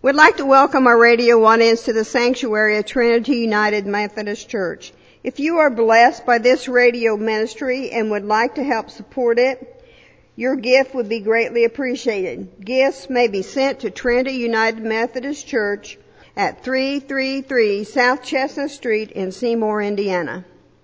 We'd like to welcome our radio audience to the sanctuary of Trinity United Methodist Church. If you are blessed by this radio ministry and would like to help support it, your gift would be greatly appreciated. Gifts may be sent to Trinity United Methodist Church at 333 South Chestnut Street in Seymour, Indiana.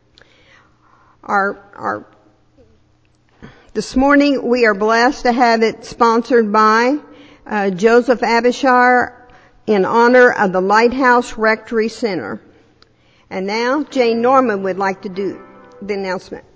This morning we are blessed to have it sponsored by Joseph Abishar in honor of the Lighthouse Rectory Center. And now Jane Norman would like to do the announcement.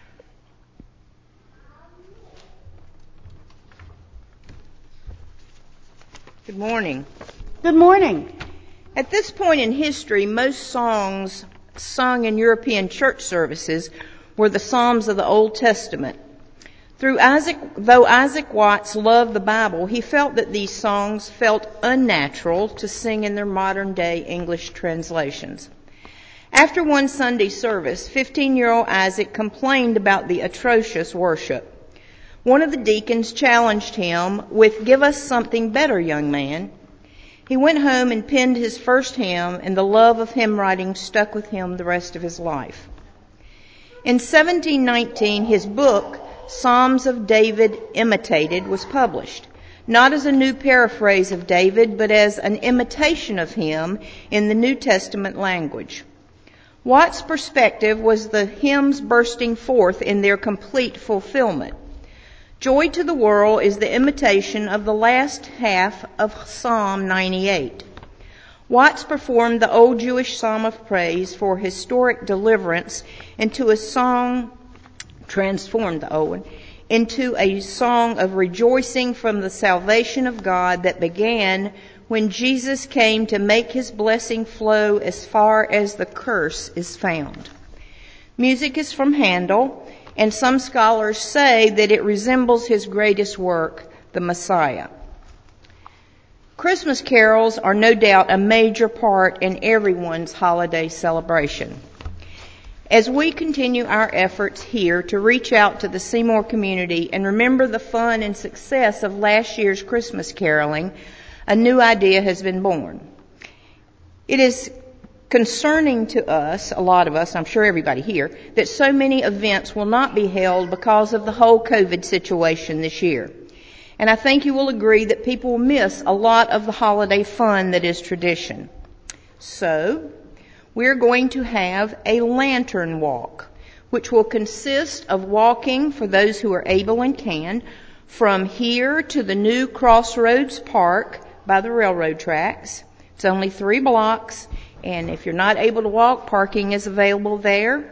Good morning. Good morning. At this point in history, most songs sung in European church services were the Psalms of the Old Testament. Though Isaac Watts loved the Bible, he felt that these songs felt unnatural to sing in their modern-day English translations. After one Sunday service, 15-year-old Isaac complained about the atrocious worship. One of the deacons challenged him with, "Give us something better, young man." He went home and penned his first hymn, and the love of hymn writing stuck with him the rest of his life. In 1719, his book, Psalms of David Imitated, was published, not as a new paraphrase of David, but as an imitation of him in the New Testament language. Watts' perspective was the hymns bursting forth in their complete fulfillment. Joy to the World is the imitation of the last half of Psalm 98. Watts performed the old Jewish psalm of praise for historic deliverance into a song, transformed the old one, into a song of rejoicing from the salvation of God that began when Jesus came to make his blessing flow as far as the curse is found. Music is from Handel, and some scholars say that it resembles his greatest work, the Messiah. Christmas carols are no doubt a major part in everyone's holiday celebration. As we continue our efforts here to reach out to the Seymour community and remember the fun and success of last year's Christmas caroling, a new idea has been born. It is concerning to us, a lot of us, I'm sure everybody here, that so many events will not be held because of the whole COVID situation this year. And I think you will agree that people will miss a lot of the holiday fun that is tradition. So, we're going to have a lantern walk, which will consist of walking, for those who are able and can, from here to the new Crossroads Park by the railroad tracks. It's only 3 blocks, and if you're not able to walk, parking is available there.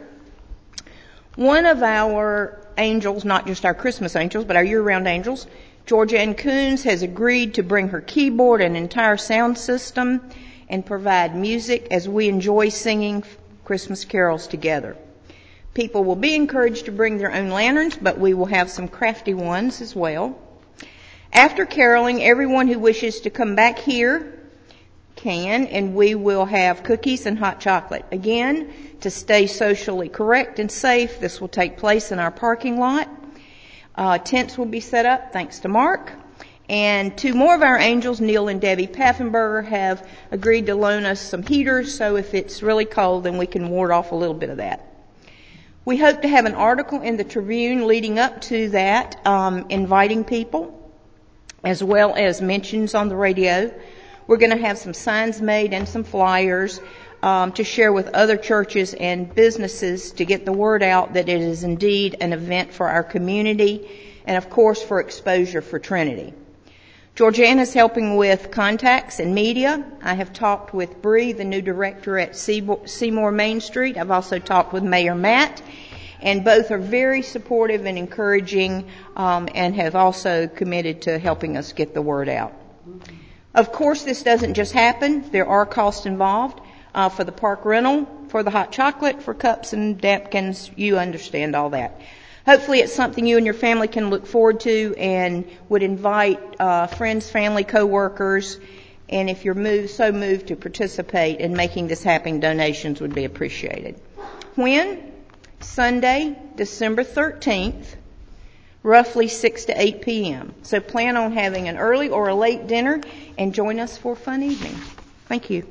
One of our angels, not just our Christmas angels, but our year-round angels, Georgia Ann Coons, has agreed to bring her keyboard and entire sound system and provide music as we enjoy singing Christmas carols together. People will be encouraged to bring their own lanterns, but we will have some crafty ones as well. After caroling, everyone who wishes to come back here can, and we will have cookies and hot chocolate. Again, to stay socially correct and safe, this will take place in our parking lot. Tents will be set up, thanks to Mark. And 2 more of our angels, Neil and Debbie Paffenberger, have agreed to loan us some heaters, so if it's really cold, then we can ward off a little bit of that. We hope to have an article in the Tribune leading up to that, inviting people, as well as mentions on the radio. We're going to have some signs made and some flyers to share with other churches and businesses to get the word out that it is indeed an event for our community and, of course, for exposure for Trinity. Georgianne is helping with contacts and media. I have talked with Bree, the new director at Seymour Main Street. I've also talked with Mayor Matt, and both are very supportive and encouraging and have also committed to helping us get the word out. Of course, this doesn't just happen. There are costs involved for the park rental, for the hot chocolate, for cups and napkins. You understand all that. Hopefully it's something you and your family can look forward to and would invite friends, family, co-workers, and if you're so moved to participate in making this happen, donations would be appreciated. When? Sunday, December 13th, roughly 6 to 8 p.m. So plan on having an early or a late dinner and join us for a fun evening. Thank you.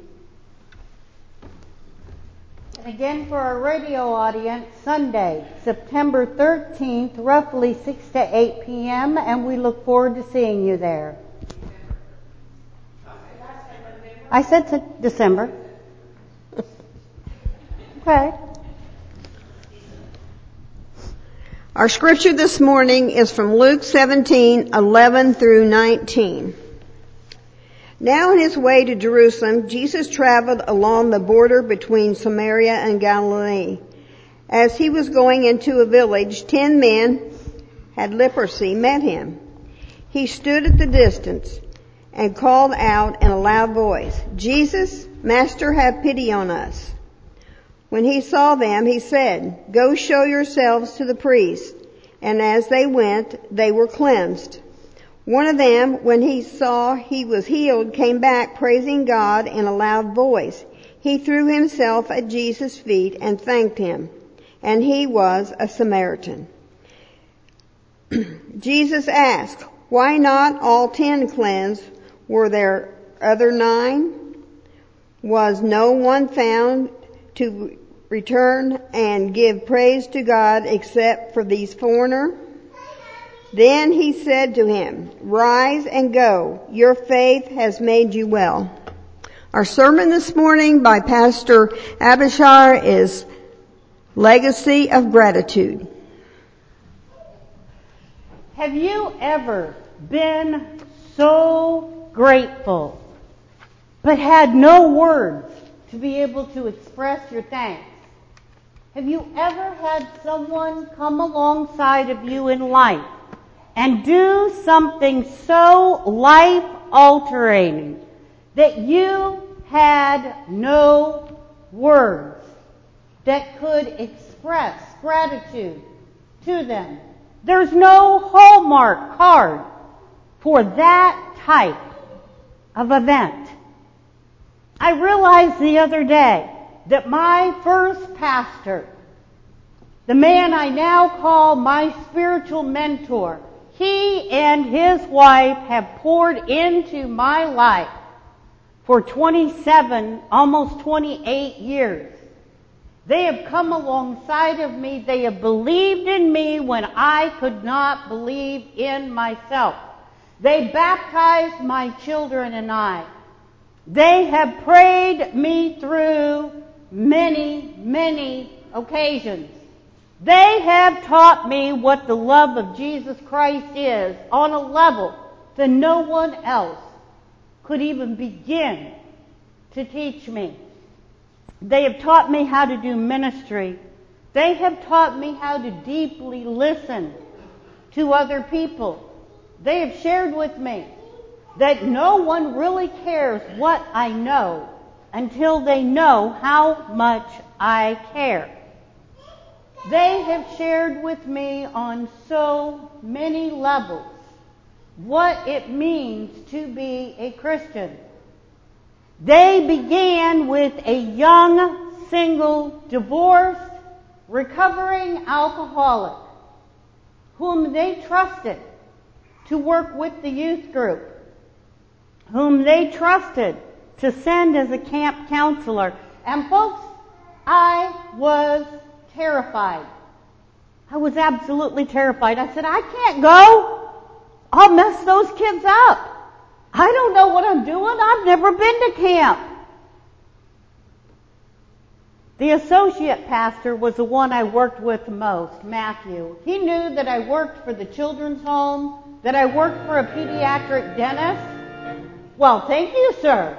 And again, for our radio audience, Sunday, September 13th, roughly 6 to 8 p.m., and we look forward to seeing you there. I said December. Okay. Our scripture this morning is from Luke 17:11 through 19. Now on his way to Jerusalem, Jesus traveled along the border between Samaria and Galilee. As he was going into a village, 10 men had leprosy met him. He stood at the distance and called out in a loud voice, "Jesus, Master, have pity on us." When he saw them, he said, "Go show yourselves to the priests." And as they went, they were cleansed. One of them, when he saw he was healed, came back praising God in a loud voice. He threw himself at Jesus' feet and thanked him. And he was a Samaritan. Jesus asked, "Why not all 10 cleansed? Were there other 9? Was no one found to return and give praise to God except for these foreigners?" Then he said to him, "Rise and go. Your faith has made you well." Our sermon this morning by Pastor Abishar is Legacy of Gratitude. Have you ever been so grateful but had no words to be able to express your thanks? Have you ever had someone come alongside of you in life and do something so life-altering that you had no words that could express gratitude to them? There's no Hallmark card for that type of event. I realized the other day that my first pastor, the man I now call my spiritual mentor, he and his wife have poured into my life for 27, almost 28 years. They have come alongside of me. They have believed in me when I could not believe in myself. They baptized my children and I. They have prayed me through many, many occasions. They have taught me what the love of Jesus Christ is on a level that no one else could even begin to teach me. They have taught me how to do ministry. They have taught me how to deeply listen to other people. They have shared with me that no one really cares what I know until they know how much I care. They have shared with me on so many levels what it means to be a Christian. They began with a young, single, divorced, recovering alcoholic whom they trusted to work with the youth group, whom they trusted to send as a camp counselor. And folks, I was terrified. I was absolutely terrified. I said, "I can't go. I'll mess those kids up. I don't know what I'm doing. I've never been to camp." The associate pastor was the one I worked with the most, Matthew. He knew that I worked for the children's home, that I worked for a pediatric dentist. Well, thank you, sir.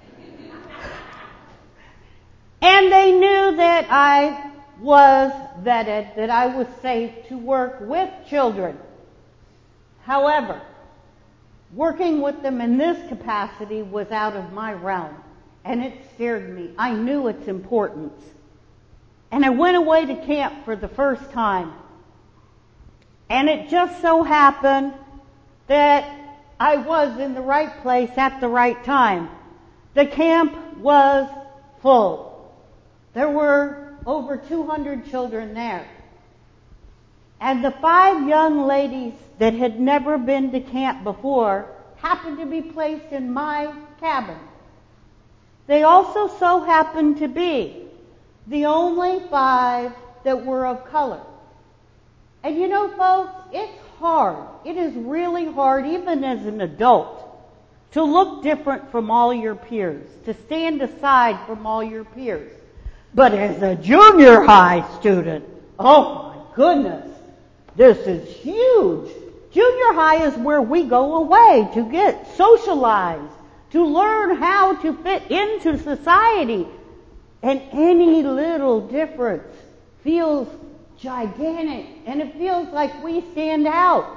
And they knew that I was vetted, that I was safe to work with children. However, working with them in this capacity was out of my realm, and it scared me. I knew its importance. And I went away to camp for the first time. And it just so happened that I was in the right place at the right time. The camp was full. There were over 200 children there. And the 5 young ladies that had never been to camp before happened to be placed in my cabin. They also so happened to be the only 5 that were of color. And you know, folks, it's hard. It is really hard, even as an adult, to look different from all your peers, to stand aside from all your peers. But as a junior high student, oh my goodness, this is huge. Junior high is where we go away to get socialized, to learn how to fit into society. And any little difference feels gigantic, and it feels like we stand out.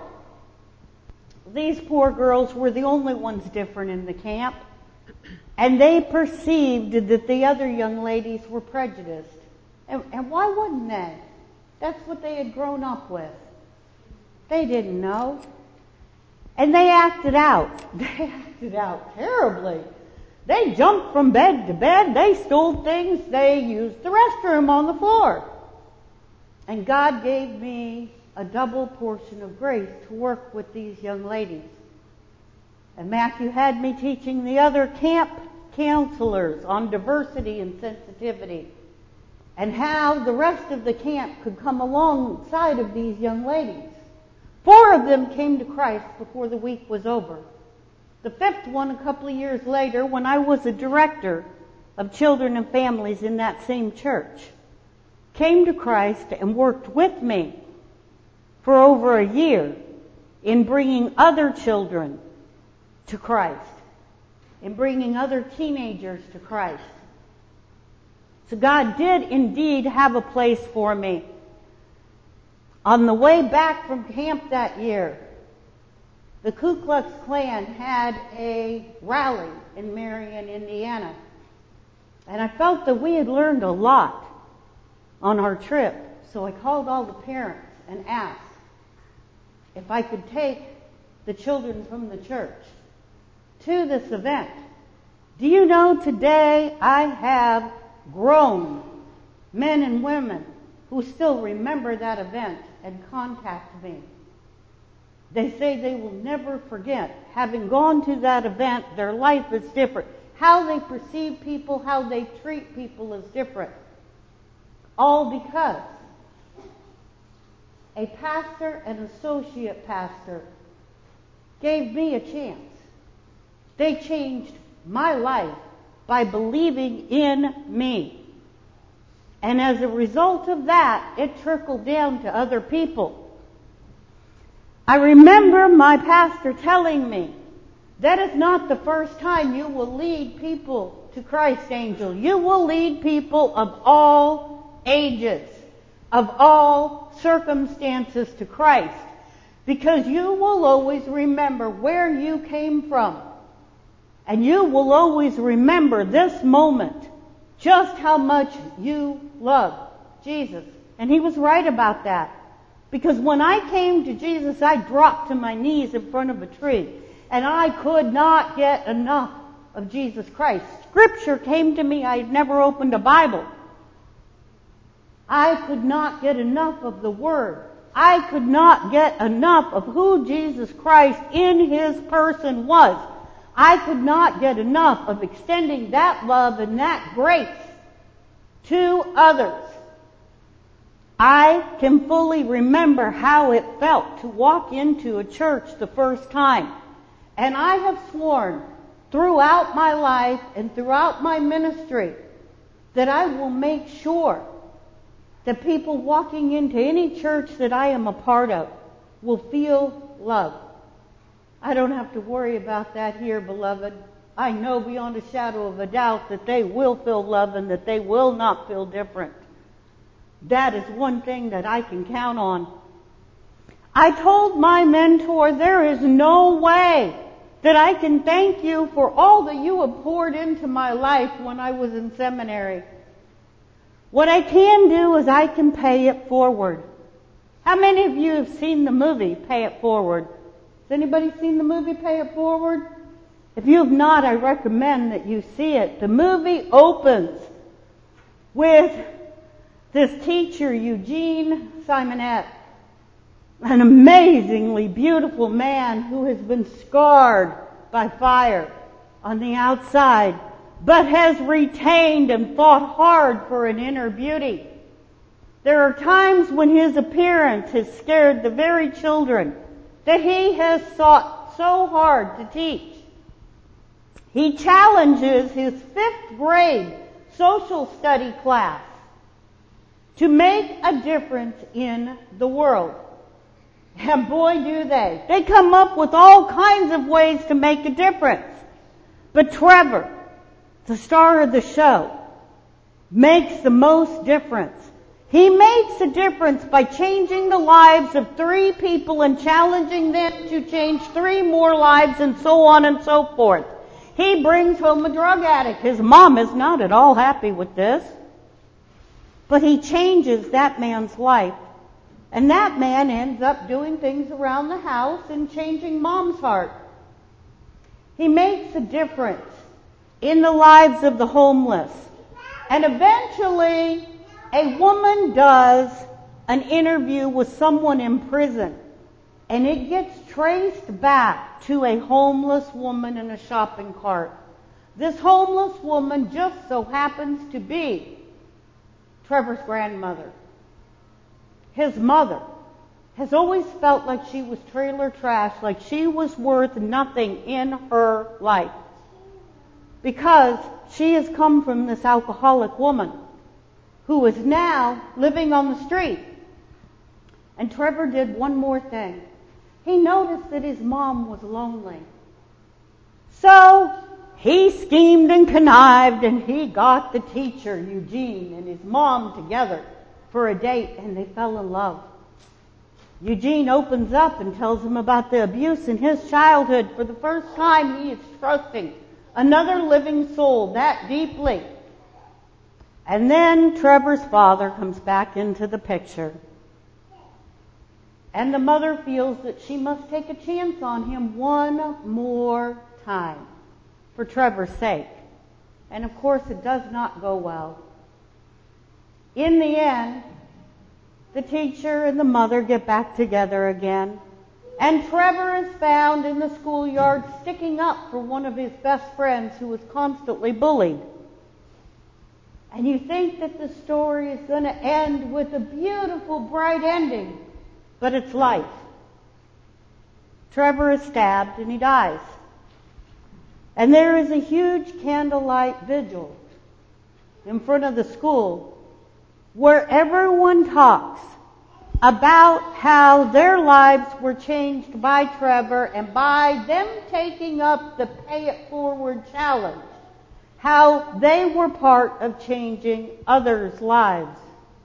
These poor girls were the only ones different in the camp, and they perceived that the other young ladies were prejudiced. And why wouldn't they? That's what they had grown up with. They didn't know. And they acted out. They acted out terribly. They jumped from bed to bed. They stole things. They used the restroom on the floor. And God gave me a double portion of grace to work with these young ladies. And Matthew had me teaching the other camp counselors on diversity and sensitivity, and how the rest of the camp could come alongside of these young ladies. 4 of them came to Christ before the week was over. The 5th one, a couple of years later, when I was a director of children and families in that same church, came to Christ and worked with me for over a year in bringing other children to Christ, in bringing other teenagers to Christ. So God did indeed have a place for me. On the way back from camp that year, the Ku Klux Klan had a rally in Marion, Indiana. And I felt that we had learned a lot on our trip. So I called all the parents and asked if I could take the children from the church to this event. Do you know, today I have grown men and women who still remember that event and contact me. They say they will never forget having gone to that event. Their life is different. How they perceive people, how they treat people is different. All because a pastor and associate pastor gave me a chance. They changed my life by believing in me. And as a result of that, it trickled down to other people. I remember my pastor telling me, that is not the first time you will lead people to Christ, Angel. You will lead people of all ages, of all circumstances to Christ, because you will always remember where you came from. And you will always remember this moment, just how much you love Jesus. And he was right about that. Because when I came to Jesus, I dropped to my knees in front of a tree. And I could not get enough of Jesus Christ. Scripture came to me. I had never opened a Bible. I could not get enough of the Word. I could not get enough of who Jesus Christ in His person was. I could not get enough of extending that love and that grace to others. I can fully remember how it felt to walk into a church the first time. And I have sworn throughout my life and throughout my ministry that I will make sure that people walking into any church that I am a part of will feel love. I don't have to worry about that here, beloved. I know beyond a shadow of a doubt that they will feel love and that they will not feel different. That is one thing that I can count on. I told my mentor, there is no way that I can thank you for all that you have poured into my life when I was in seminary. What I can do is I can pay it forward. How many of you have seen the movie Pay It Forward? Has anybody seen the movie Pay It Forward? If you have not, I recommend that you see it. The movie opens with this teacher, Eugene Simonette, an amazingly beautiful man who has been scarred by fire on the outside, but has retained and fought hard for an inner beauty. There are times when his appearance has scared the very children that he has sought so hard to teach. He challenges his 5th grade social study class to make a difference in the world. And boy, do they. They come up with all kinds of ways to make a difference. But Trevor, the star of the show, makes the most difference. He makes a difference by changing the lives of 3 people and challenging them to change 3 more lives, and so on and so forth. He brings home a drug addict. His mom is not at all happy with this. But he changes that man's life. And that man ends up doing things around the house and changing mom's heart. He makes a difference in the lives of the homeless. And eventually, a woman does an interview with someone in prison. And it gets traced back to a homeless woman in a shopping cart. This homeless woman just so happens to be Trevor's grandmother. His mother has always felt like she was trailer trash, like she was worth nothing in her life, because she has come from this alcoholic woman who is now living on the street. And Trevor did one more thing. He noticed that his mom was lonely. So he schemed and connived, and he got the teacher, Eugene, and his mom together for a date, and they fell in love. Eugene opens up and tells him about the abuse in his childhood. For the first time, he is trusting another living soul that deeply. And then Trevor's father comes back into the picture. And the mother feels that she must take a chance on him one more time for Trevor's sake. And of course, it does not go well. In the end, the teacher and the mother get back together again. And Trevor is found in the schoolyard sticking up for one of his best friends who was constantly bullied. And you think that the story is going to end with a beautiful, bright ending. But it's life. Trevor is stabbed and he dies. And there is a huge candlelight vigil in front of the school where everyone talks about how their lives were changed by Trevor and by them taking up the Pay It Forward challenge, how they were part of changing others' lives.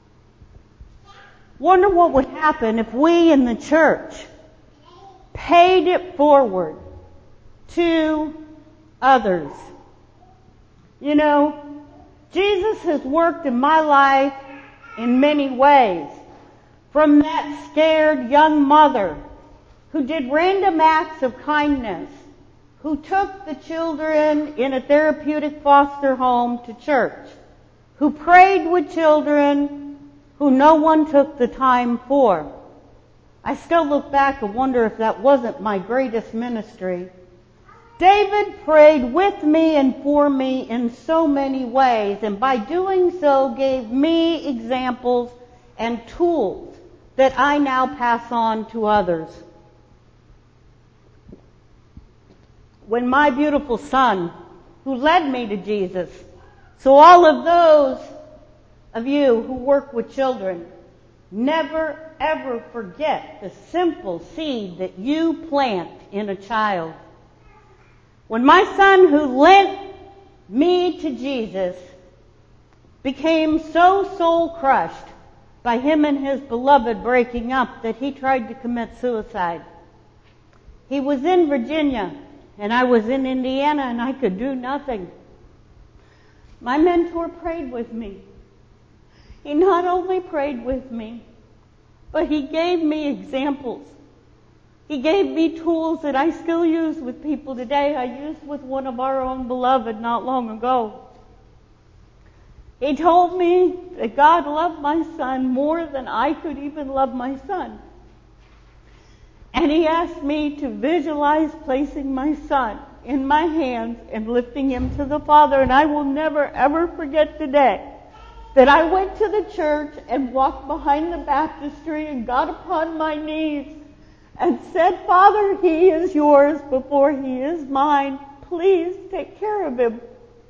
Wonder what would happen if we in the church paid it forward to others. You know, Jesus has worked in my life in many ways. From that scared young mother who did random acts of kindness, who took the children in a therapeutic foster home to church, who prayed with children who no one took the time for. I still look back and wonder if that wasn't my greatest ministry. David prayed with me and for me in so many ways, and by doing so gave me examples and tools that I now pass on to others. When my beautiful son, who led me to Jesus, so all of those of you who work with children, never ever forget the simple seed that you plant in a child. When my son, who lent me to Jesus, became so soul-crushed by him and his beloved breaking up that he tried to commit suicide. He was in Virginia, and I was in Indiana, and I could do nothing. My mentor prayed with me. He not only prayed with me, but he gave me examples. He gave me tools that I still use with people today. I used with one of our own beloved not long ago. He told me that God loved my son more than I could even love my son. And he asked me to visualize placing my son in my hands and lifting him to the Father. And I will never, ever forget the day that I went to the church and walked behind the baptistry and got upon my knees and said, Father, he is yours before he is mine. Please take care of him.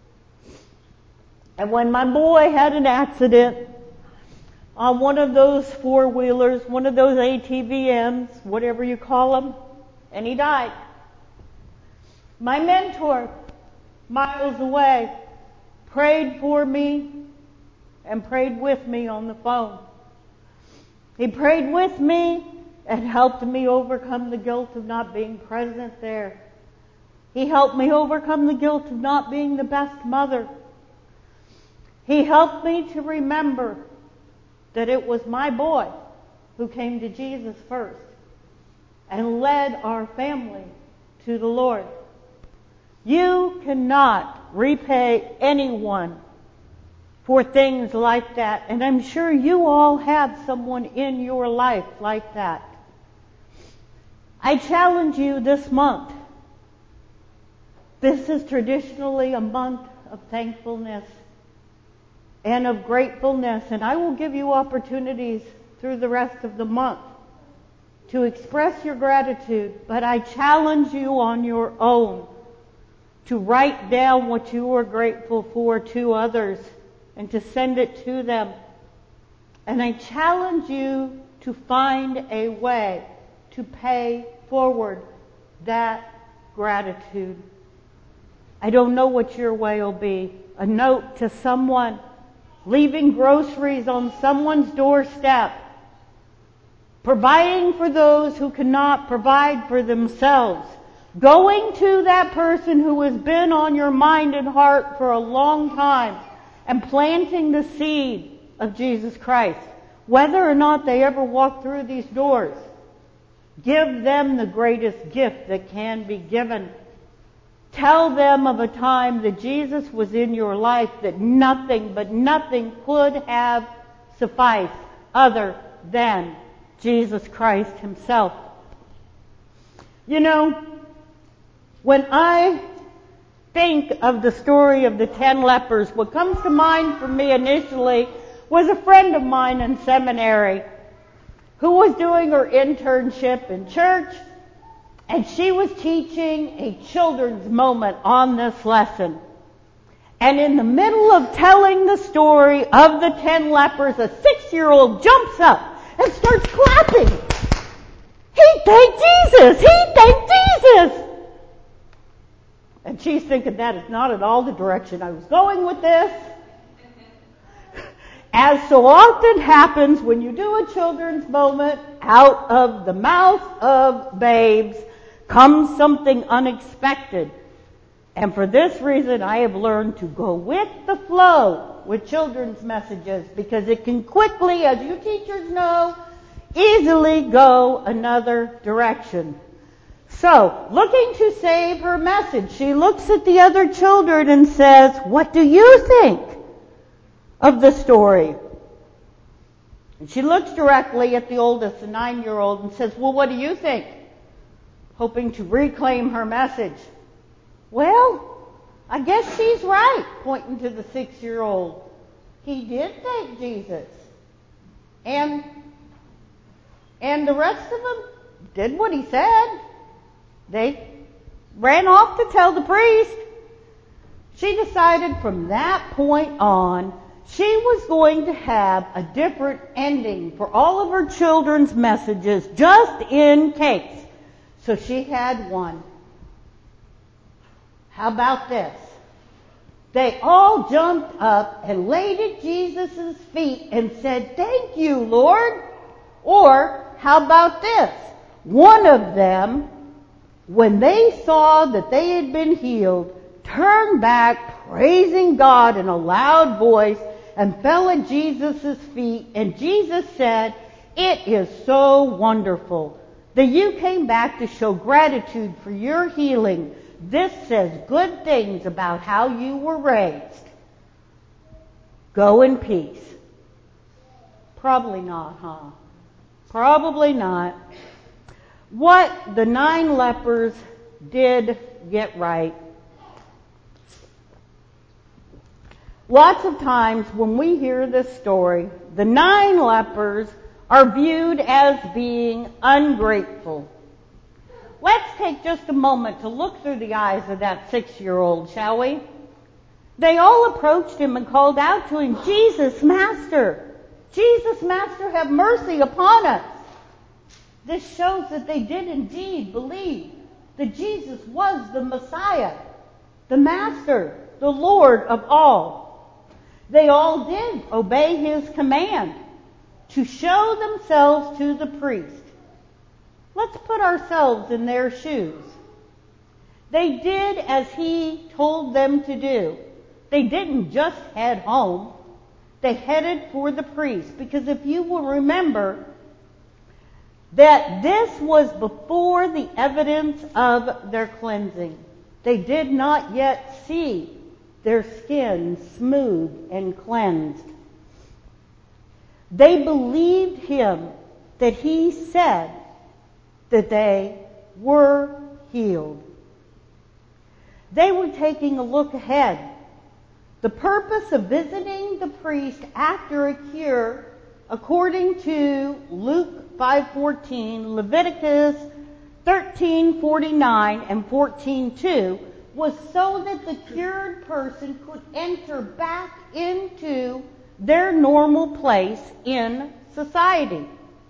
And when my boy had an accident on one of those four-wheelers, one of those ATVMs, whatever you call them, and he died, my mentor, miles away, prayed for me and prayed with me on the phone. He prayed with me and helped me overcome the guilt of not being present there. He helped me overcome the guilt of not being the best mother. He helped me to remember that it was my boy who came to Jesus first and led our family to the Lord. You cannot repay anyone for things like that, and I'm sure you all have someone in your life like that. I challenge you this month. This is traditionally a month of thankfulness and of gratefulness, and I will give you opportunities through the rest of the month to express your gratitude, but I challenge you on your own to write down what you are grateful for to others and to send it to them. And I challenge you to find a way to pay forward that gratitude. I don't know what your way will be. A note to someone, leaving groceries on someone's doorstep, providing for those who cannot provide for themselves, going to that person who has been on your mind and heart for a long time and planting the seed of Jesus Christ. Whether or not they ever walk through these doors, give them the greatest gift that can be given. Tell them of a time that Jesus was in your life, that nothing could have sufficed other than Jesus Christ himself. You know, when I think of the story of the 10 lepers, what comes to mind for me initially was a friend of mine in seminary who was doing her internship in church, and she was teaching a children's moment on this lesson. And in the middle of telling the story of the 10 lepers, a 6-year-old jumps up and starts clapping. He thanked Jesus! He thanked Jesus! And she's thinking, that is not at all the direction I was going with this. As so often happens when you do a children's moment, out of the mouth of babes comes something unexpected. And for this reason, I have learned to go with the flow with children's messages, because it can quickly, as you teachers know, easily go another direction. So, looking to save her message, she looks at the other children and says, "What do you think of the story?" And she looks directly at the oldest, the 9-year-old, and says, "Well, what do you think?" Hoping to reclaim her message. "Well, I guess she's right," pointing to the 6-year-old. "He did thank Jesus. And the rest of them did what he said. They ran off to tell the priest." She decided from that point on she was going to have a different ending for all of her children's messages, just in case. So she had one. How about this? They all jumped up and laid at Jesus' feet and said, "Thank you, Lord." Or, how about this? One of them, when they saw that they had been healed, turned back, praising God in a loud voice, and fell at Jesus' feet. And Jesus said, "It is so wonderful that you came back to show gratitude for your healing. This says good things about how you were raised. Go in peace." Probably not, huh? Probably not. What the 9 lepers did get right. Lots of times when we hear this story, the 9 lepers are viewed as being ungrateful. Let's take just a moment to look through the eyes of that 6-year-old, shall we? They all approached him and called out to him, "Jesus, Master! Jesus, Master, have mercy upon us!" This shows that they did indeed believe that Jesus was the Messiah, the Master, the Lord of all. They all did obey his command to show themselves to the priest. Let's put ourselves in their shoes. They did as he told them to do. They didn't just head home. They headed for the priest, because if you will remember that this was before the evidence of their cleansing. They did not yet see their skin smooth and cleansed. They believed him that he said that they were healed. They were taking a look ahead. The purpose of visiting the priest after a cure, according to Luke 5:14, Leviticus 13:49 and 14:2, was so that the cured person could enter back into their normal place in society.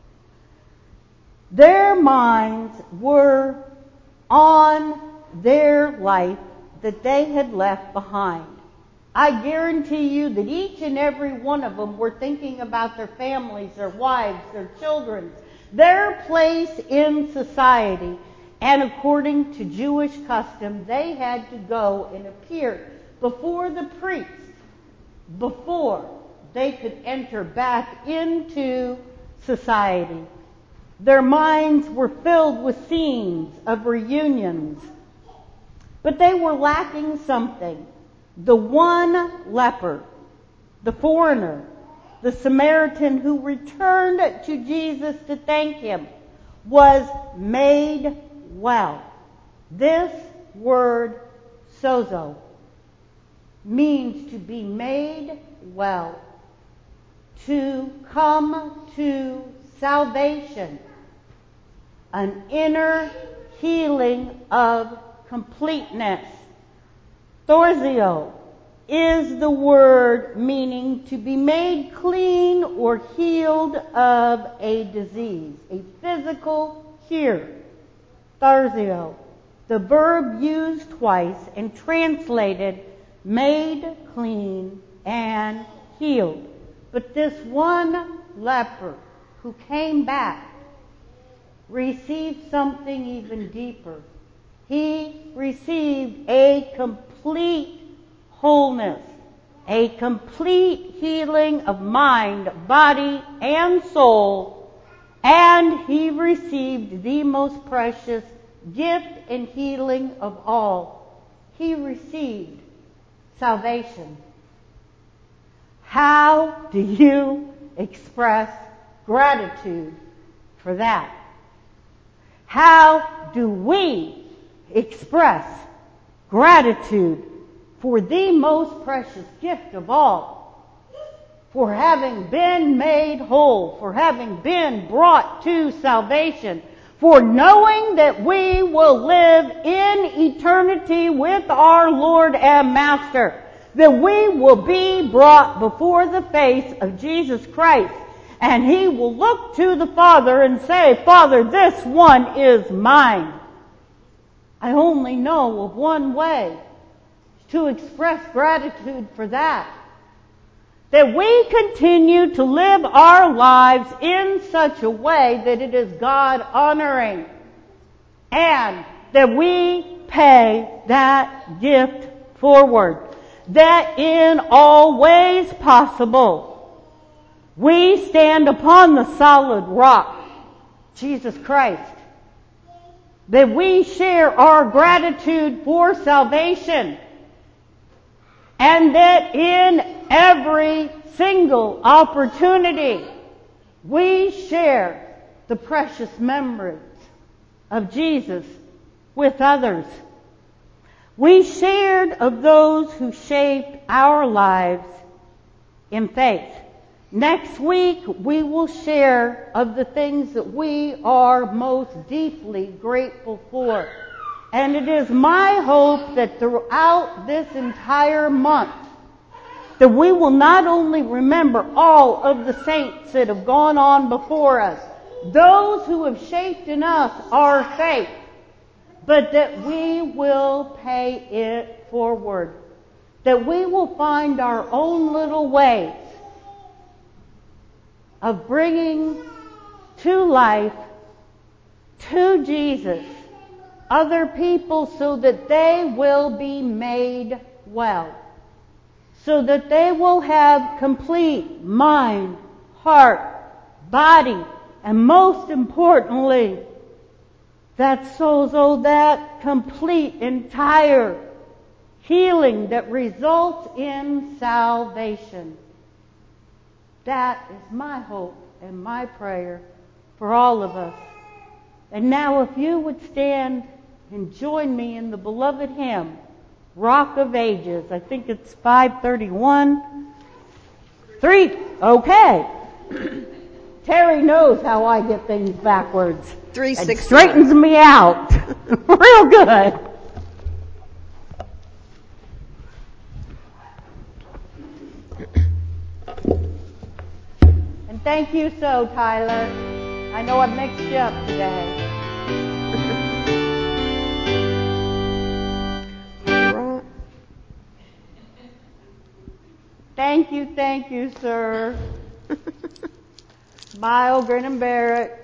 Their minds were on their life that they had left behind. I guarantee you that each and every one of them were thinking about their families, their wives, their children, their place in society. And according to Jewish custom, they had to go and appear before the priest before they could enter back into society. Their minds were filled with scenes of reunions, but they were lacking something. The one leper, the foreigner, the Samaritan who returned to Jesus to thank him, was made well. This word, sozo, means to be made well, to come to salvation, an inner healing of completeness. Thorzio is the word meaning to be made clean or healed of a disease, a physical cure. Thorzio, the verb used twice and translated made clean and healed. But this one leper who came back received something even deeper. He received a complete wholeness, a complete healing of mind, body, and soul, and he received the most precious gift and healing of all. He received salvation. How do you express gratitude for that? How do we express gratitude for the most precious gift of all, for having been made whole, for having been brought to salvation, for knowing that we will live in eternity with our Lord and Master, that we will be brought before the face of Jesus Christ, and he will look to the Father and say, "Father, this one is mine." I only know of one way to express gratitude for that. That we continue to live our lives in such a way that it is God honoring, and that we pay that gift forward. That in all ways possible, we stand upon the solid rock, Jesus Christ. That we share our gratitude for salvation, and that in every single opportunity we share the precious memories of Jesus with others. We shared of those who shaped our lives in faith. Next week, we will share of the things that we are most deeply grateful for. And it is my hope that throughout this entire month, that we will not only remember all of the saints that have gone on before us, those who have shaped in us our faith, but that we will pay it forward. That we will find our own little ways of bringing to life, to Jesus, other people so that they will be made well. So that they will have complete mind, heart, body, and most importantly, that complete, entire healing that results in salvation. That is my hope and my prayer for all of us. And now if you would stand and join me in the beloved hymn, Rock of Ages. I think it's 531. 3. Okay. Terry knows how I get things backwards. 360. And straightens me out. Real good. And thank you so, Tyler. I know I mixed you up today. Thank you, sir. Smile, grin, and bear it.